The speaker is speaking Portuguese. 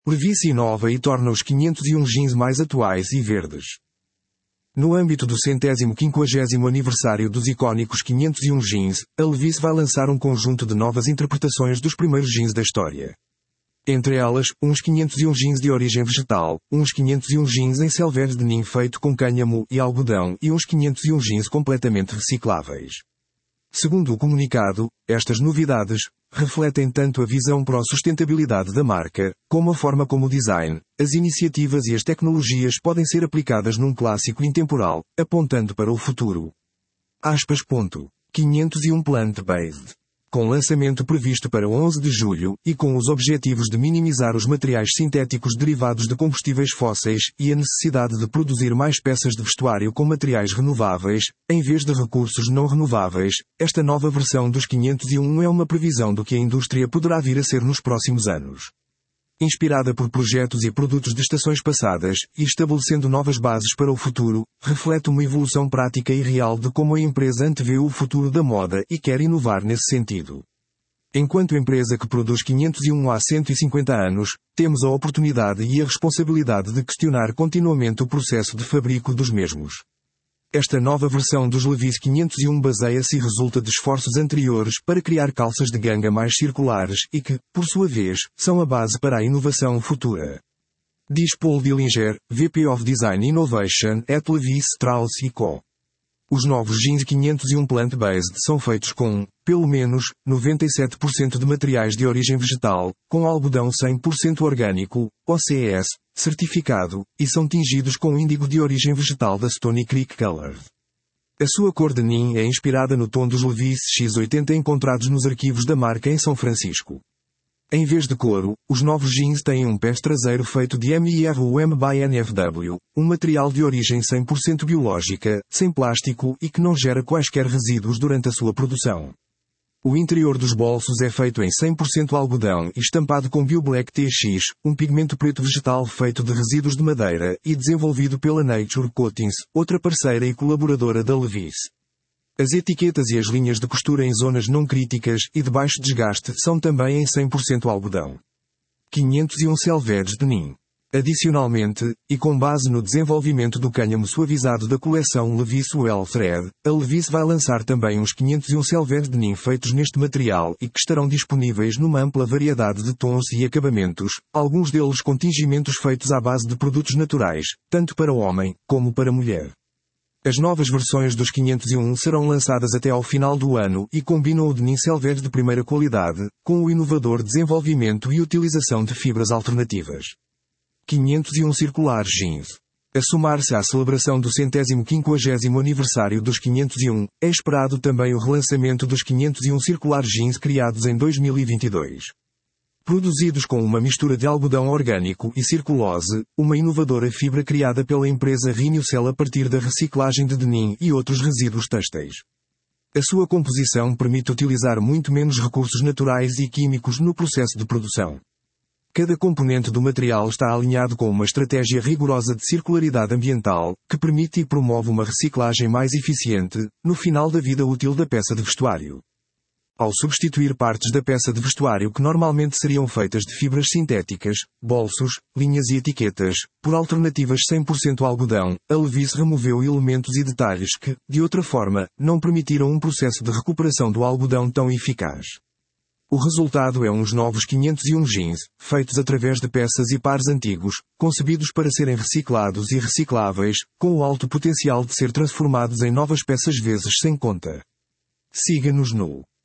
Levi's inova e torna os 501 jeans mais atuais e verdes. No âmbito do 150º aniversário dos icónicos 501 jeans, a Levi's vai lançar um conjunto de novas interpretações dos primeiros jeans da história. Entre elas, uns 501 jeans de origem vegetal, uns 501 jeans em selvage denim feito com cânhamo e algodão e uns 501 jeans completamente recicláveis. Segundo o comunicado, estas novidades refletem tanto a visão pró-sustentabilidade da marca, como a forma como o design, as iniciativas e as tecnologias podem ser aplicadas num clássico intemporal, apontando para o futuro. 501 Plant-Based. Com lançamento previsto para 11 de julho, e com os objetivos de minimizar os materiais sintéticos derivados de combustíveis fósseis e a necessidade de produzir mais peças de vestuário com materiais renováveis, em vez de recursos não renováveis, esta nova versão dos 501 é uma previsão do que a indústria poderá vir a ser nos próximos anos. Inspirada por projetos e produtos de estações passadas, e estabelecendo novas bases para o futuro, reflete uma evolução prática e real de como a empresa antevê o futuro da moda e quer inovar nesse sentido. Enquanto empresa que produz 501 há 150 anos, temos a oportunidade e a responsabilidade de questionar continuamente o processo de fabrico dos mesmos. Esta nova versão dos Levi's 501 baseia-se e resulta de esforços anteriores para criar calças de ganga mais circulares e que, por sua vez, são a base para a inovação futura. Diz Paul Dillinger, VP of Design Innovation at Levi Strauss & Co. Os novos jeans 501 Plant-Based são feitos com, pelo menos, 97% de materiais de origem vegetal, com algodão 100% orgânico, OCS, certificado, e são tingidos com índigo de origem vegetal da Stony Creek Colored. A sua cor de denim é inspirada no tom dos Levi's X80 encontrados nos arquivos da marca em São Francisco. Em vez de couro, os novos jeans têm um pés traseiro feito de MIRUM by NFW, um material de origem 100% biológica, sem plástico e que não gera quaisquer resíduos durante a sua produção. O interior dos bolsos é feito em 100% algodão e estampado com BioBlack TX, um pigmento preto vegetal feito de resíduos de madeira e desenvolvido pela Nature Coatings, outra parceira e colaboradora da Levi's. As etiquetas e as linhas de costura em zonas não críticas e de baixo desgaste são também em 100% algodão. 501 Selvage Denim. Adicionalmente, e com base no desenvolvimento do cânhamo suavizado da coleção Levi's Well Thread, a Levi's vai lançar também uns 501 Selvage Denim feitos neste material e que estarão disponíveis numa ampla variedade de tons e acabamentos, alguns deles com tingimentos feitos à base de produtos naturais, tanto para homem como para mulher. As novas versões dos 501 serão lançadas até ao final do ano e combinam o denim selvage de primeira qualidade, com o inovador desenvolvimento e utilização de fibras alternativas. 501 Circular Jeans. A somar-se à celebração do 150º aniversário dos 501, é esperado também o relançamento dos 501 Circular Jeans criados em 2022. Produzidos com uma mistura de algodão orgânico e circulose, uma inovadora fibra criada pela empresa Renewcell a partir da reciclagem de denim e outros resíduos têxteis. A sua composição permite utilizar muito menos recursos naturais e químicos no processo de produção. Cada componente do material está alinhado com uma estratégia rigorosa de circularidade ambiental, que permite e promove uma reciclagem mais eficiente, no final da vida útil da peça de vestuário. Ao substituir partes da peça de vestuário que normalmente seriam feitas de fibras sintéticas, bolsos, linhas e etiquetas, por alternativas 100% algodão, a Levi's removeu elementos e detalhes que, de outra forma, não permitiram um processo de recuperação do algodão tão eficaz. O resultado é uns novos 501 jeans, feitos através de peças e pares antigos, concebidos para serem reciclados e recicláveis, com o alto potencial de ser transformados em novas peças vezes sem conta. Siga-nos no